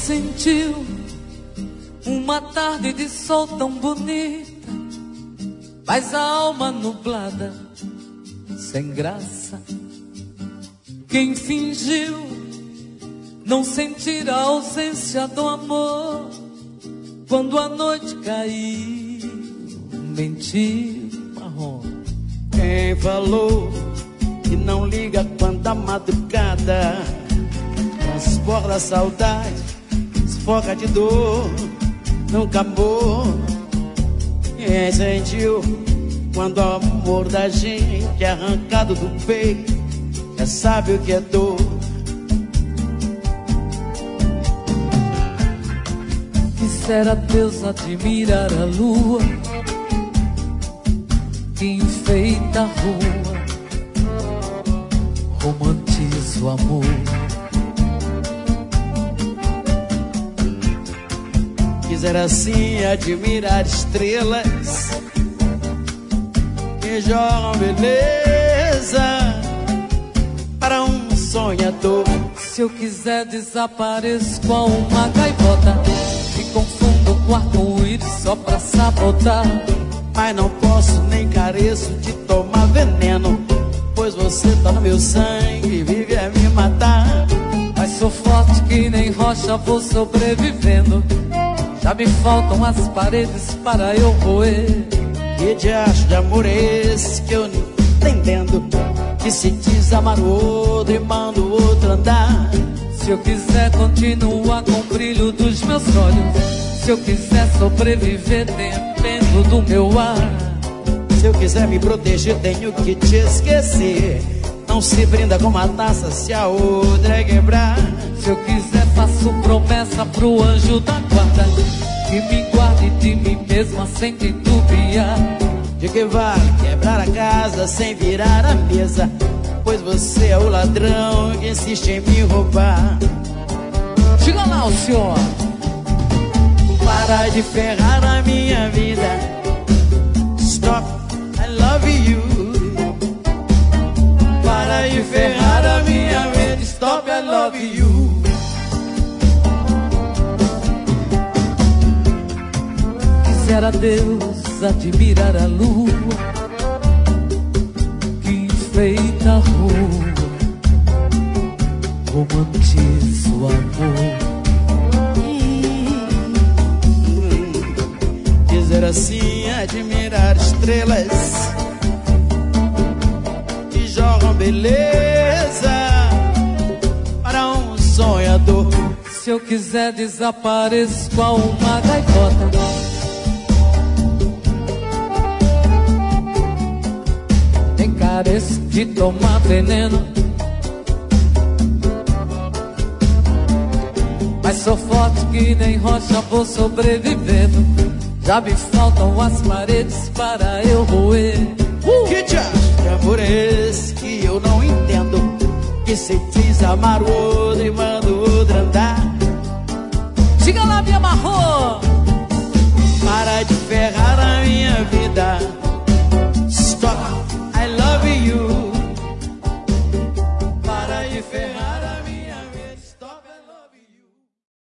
sentiu uma tarde de sol tão bonita, mas a alma nublada, sem graça. Quem fingiu não sentir a ausência do amor, quando a noite caiu, mentiu, marrom. Quem falou que não liga quando a madrugada transporta a saudade, sufoca de dor, nunca amou. Quem sentiu quando o amor da gente é arrancado do peito, já sabe o que é dor. Quisera Deus admirar a lua que enfeita a rua, romantiza o amor. Quisera assim admirar estrelas que jogam beleza para um sonhador. Se eu quiser desapareço com uma gaivota e confundo com arco-íris só pra sabotar. Mas não posso nem careço de tomar veneno, pois você tá no meu sangue e vive a me matar. Mas sou forte que nem rocha, vou sobrevivendo. Já me faltam as paredes para eu roer. Que diacho de amor é esse que eu não tô entendendo, que se diz amar o outro e manda o outro andar? Se eu quiser continuar com o brilho dos meus olhos, se eu quiser sobreviver dependo do meu ar. Se eu quiser me proteger tenho que te esquecer. Não se brinda com uma taça se a outra é quebrar. Se eu quiser faço promessa pro anjo da guarda, que me guarde de mim mesma sem titubear. De que vale quebrar a casa sem virar a mesa, pois você é o ladrão que insiste em me roubar. Diga lá o senhor. Para de ferrar a minha vida. Stop, I love you. Para de ferrar a minha vida. Stop, I love you. Quisera Deus admirar a lua que enfeita a rua, romantiza o amor. Quiser assim admirar estrelas que jogam beleza para um sonhador. Se eu quiser desapareço com uma gaivota, nem careço de tomar veneno. Mas sou forte que nem rocha, vou sobrevivendo. Já me faltam as paredes para eu roer. Que diacho de amor é esse que eu não entendo, que se diz amar o outro e